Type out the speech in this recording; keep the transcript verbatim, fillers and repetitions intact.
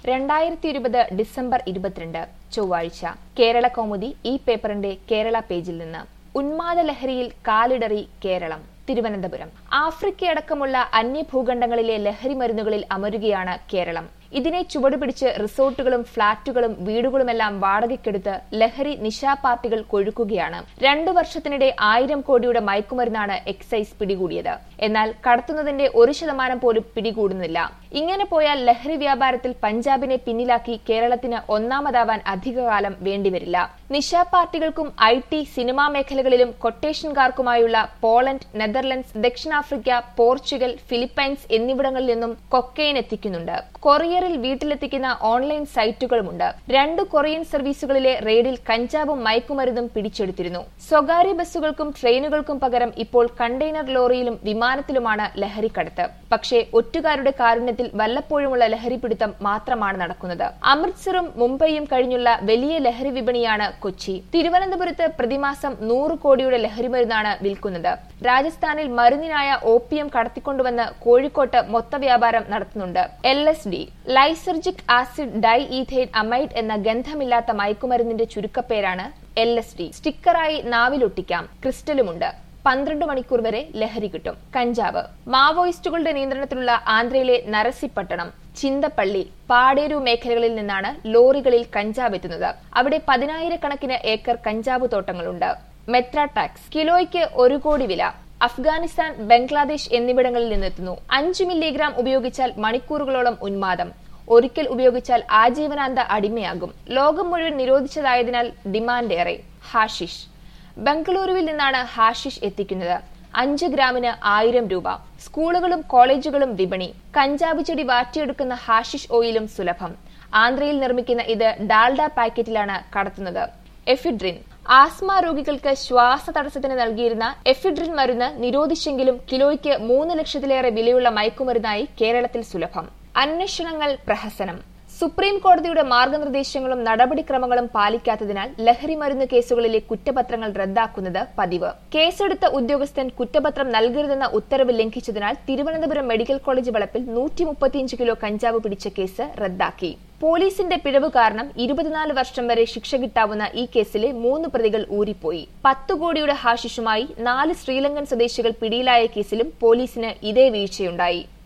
രണ്ടായിരത്തി ഇരുപത് ഡിസംബർ ഇരുപത്തിരണ്ട് ചൊവ്വാഴ്ച കേരള കൗമുദി ഈ പേപ്പറിന്റെ കേരള പേജിൽ നിന്ന് ഉന്മാദ ലഹരിയിൽ കാലിടറി കേരളം. തിരുവനന്തപുരം. ആഫ്രിക്കയടക്കമുള്ള അന്യഭൂഖണ്ഡങ്ങളിലെ ലഹരി മരുന്നുകളിൽ അമരുകയാണ് കേരളം. ഇതിനെ ചുവടുപിടിച്ച് റിസോർട്ടുകളും ഫ്ളാറ്റുകളും വീടുകളുമെല്ലാം വാടകയ്ക്കെടുത്ത് ലഹരി നിശാ പാർട്ടികൾ കൊഴുക്കുകയാണ്. രണ്ടു വർഷത്തിനിടെ ആയിരം കോടിയുടെ മയക്കുമരുന്നാണ് എക്സൈസ് പിടികൂടിയത്. എന്നാൽ കടത്തുന്നതിന്റെ ഒരു ശതമാനം പോലും പിടികൂടുന്നില്ല. ഇങ്ങനെ പോയാൽ ലഹരി വ്യാപാരത്തിൽ പഞ്ചാബിനെ പിന്നിലാക്കി കേരളത്തിന് ഒന്നാമതാവാൻ അധികകാലം വേണ്ടിവരില്ല. നിശാ പാർട്ടികൾക്കും ഐ ടി സിനിമാ മേഖലകളിലും കൊട്ടേഷൻകാർക്കുമായുള്ള പോളണ്ട്, നെതർലൻഡ്സ്, ദക്ഷിണാഫ്രിക്ക, പോർച്ചുഗൽ, ഫിലിപ്പൈൻസ് എന്നിവിടങ്ങളിൽ നിന്നും കൊക്കൈൻ എത്തിക്കുന്നുണ്ട്. കൊറിയറിൽ വീട്ടിലെത്തിക്കുന്ന ഓൺലൈൻ സൈറ്റുകളുമുണ്ട്. രണ്ട് കൊറിയൻ സർവീസുകളിലെ റെയ്ഡിൽ കഞ്ചാവും മയക്കുമരുന്നും പിടിച്ചെടുത്തിരുന്നു. സ്വകാര്യ ബസ്സുകൾക്കും ട്രെയിനുകൾക്കും പകരം ഇപ്പോൾ കണ്ടെയ്നർ ലോറിയിലും വിമാനത്തിലുമാണ് ലഹരിക്കടത്ത്. പക്ഷേ ഒറ്റുകാരുടെ കാരുണ്യത്തിൽ വല്ലപ്പോഴുമുള്ള ലഹരിപിടുത്തം മാത്രമാണ് നടക്കുന്നത്. അമൃത്സറും മുംബൈയും കഴിഞ്ഞുള്ള വലിയ ലഹരി വിപണിയാണ് കൊച്ചി. തിരുവനന്തപുരത്ത് പ്രതിമാസം നൂറ് കോടിയുടെ ലഹരിമരുന്നാണ് വിൽക്കുന്നത്. രാജസ്ഥാനിൽ മരുന്നിനായ ഓപ്പിയം കടത്തിക്കൊണ്ടുവന്ന് കോഴിക്കോട്ട് മൊത്തവ്യാപാരം നടത്തുന്നുണ്ട്. L S D, lysergic acid diethylamide എന്ന ഗന്ധമില്ലാത്ത മയക്കുമരുന്നിന്റെ ചുരുക്കപ്പേരാണ് എൽ എസ് ഡി. സ്റ്റിക്കറായി നാവിലൊട്ടിക്കാം. ക്രിസ്റ്റലുമുണ്ട്. പന്ത്രണ്ട് മണിക്കൂർ വരെ ലഹരി കിട്ടും. കഞ്ചാവ്. മാവോയിസ്റ്റുകളുടെ നിയന്ത്രണത്തിലുള്ള ആന്ധ്രയിലെ നരസിപ്പട്ടണം, ചിന്തപ്പള്ളി, പാടേരു മേഖലകളിൽ നിന്നാണ് ലോറികളിൽ കഞ്ചാവ് എത്തുന്നത്. അവിടെ പതിനായിരക്കണക്കിന് ഏക്കർ കഞ്ചാവ് തോട്ടങ്ങളുണ്ട്. മെത്ര ടാക്സ്. കിലോയ്ക്ക് ഒരു കോടി വില. അഫ്ഗാനിസ്ഥാൻ, ബംഗ്ലാദേശ് എന്നിവിടങ്ങളിൽ നിന്നെത്തുന്നു. അഞ്ചു മില്ലിഗ്രാം ഉപയോഗിച്ചാൽ മണിക്കൂറുകളോളം ഉന്മാദം. ഒരിക്കൽ ഉപയോഗിച്ചാൽ ആജീവനാന്ത അടിമയാകും. ലോകം മുഴുവൻ നിരോധിച്ചതായതിനാൽ ഡിമാൻഡ് ഏറെ. ഹാഷിഷ്. ബംഗളൂരുവിൽ നിന്നാണ് ഹാഷിഷ് എത്തിക്കുന്നത്. അഞ്ച് ഗ്രാമിന് ആയിരം രൂപ. സ്കൂളുകളും കോളേജുകളും വിപണി. കഞ്ചാവ് ചെടി വാറ്റിയെടുക്കുന്ന ഹാഷിഷ് ഓയിലും സുലഭം. ആന്ധ്രയിൽ നിർമ്മിക്കുന്ന ഇത് ഡാൽഡ പാക്കറ്റിലാണ് കടത്തുന്നത്. എഫിഡ്രിൻ. ആസ്മ രോഗികൾക്ക് ശ്വാസ തടസ്സത്തിന് നൽകിയിരുന്ന എഫിഡ്രിൻ മരുന്ന് നിരോധിച്ചെങ്കിലും കിലോയ്ക്ക് മൂന്ന് ലക്ഷത്തിലേറെ വിലയുള്ള മയക്കുമരുന്നായി കേരളത്തിൽ സുലഭം. അന്വേഷണങ്ങൾ പ്രഹസനം. സുപ്രീം കോടതിയുടെ മാർഗനിർദ്ദേശങ്ങളും നടപടിക്രമങ്ങളും പാലിക്കാത്തതിനാൽ ലഹരി മരുന്ന് കേസുകളിലെ കുറ്റപത്രങ്ങൾ റദ്ദാക്കുന്നത് പതിവ്. കേസെടുത്ത ഉദ്യോഗസ്ഥൻ കുറ്റപത്രം നൽകരുതെന്ന ഉത്തരവ് ലംഘിച്ചതിനാൽ തിരുവനന്തപുരം മെഡിക്കൽ കോളേജ് വളപ്പിൽ നൂറ്റി മുപ്പത്തിയഞ്ച് കിലോ കഞ്ചാവ് പിടിച്ച കേസ് റദ്ദാക്കി. പോലീസിന്റെ പിഴവ് കാരണം ഇരുപത്തിനാല് വർഷം വരെ ശിക്ഷ കിട്ടാവുന്ന ഈ കേസിലെ മൂന്ന് പ്രതികൾ ഊരിപ്പോയി. പത്തു കോടിയുടെ ഹാഷിഷുമായി നാല് ശ്രീലങ്കൻ സ്വദേശികൾ പിടിയിലായ കേസിലും പോലീസിന് ഇതേ വീഴ്ചയുണ്ടായി.